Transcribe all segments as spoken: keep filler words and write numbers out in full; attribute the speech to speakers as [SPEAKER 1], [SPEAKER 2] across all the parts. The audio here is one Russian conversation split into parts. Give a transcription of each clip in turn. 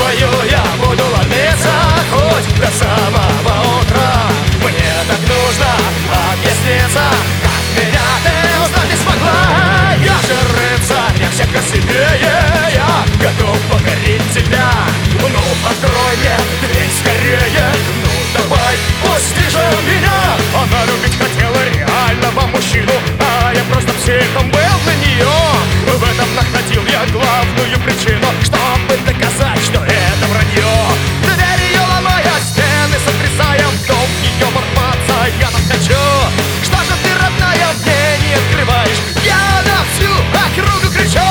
[SPEAKER 1] твою я буду ломиться хоть до самого утра. Мне так нужно объясниться, как меня ты узнать не смогла. Я же рыцарь, я всех красивее, я готов покорить тебя. Ну, открой мне дверь скорее, ну давай, пусти же меня. Она любить хотела реального мужчину, а я просто психом был для нее. В этом находил я главную причину, чтобы доказать, что это вранье. Дверь ее ломая, стены сотрясая, в дом ее ворваться я так хочу. Что же ты, родная, мне не открываешь? Я на всю округу кричу.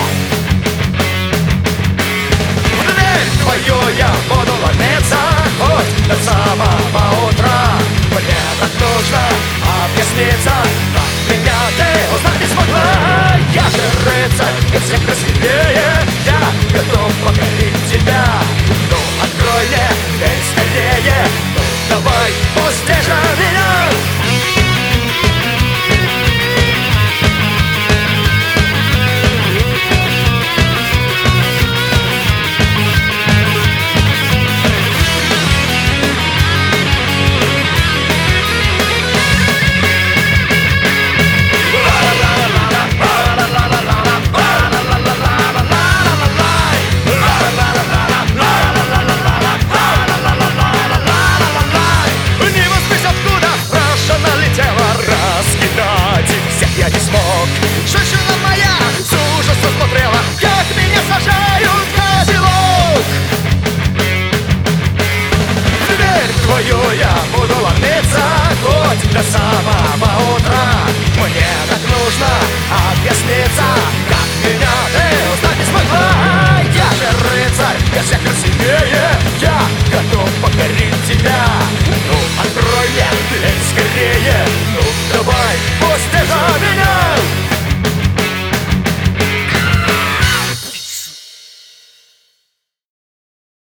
[SPEAKER 1] В дверь твою я буду ломиться хоть до самого утра. Мне так нужно объясниться, как меня ты узнать не смогла. Я же рыцарь, я всех красивее, я готов покорить тебя. Ну, открой мне дверь скорее, ну, давай, пусти же меня. Женщина моя с ужасом смотрела, как меня сажают в козелок. В дверь твою я буду ломиться хоть до самого утра. Мне так нужно объясниться, как меня ты узнать не смогла. Я же рыцарь, я всех красивее, я готов покорить тебя. Ну, открой мне дверь скорее, ну, давай, пусти же меня.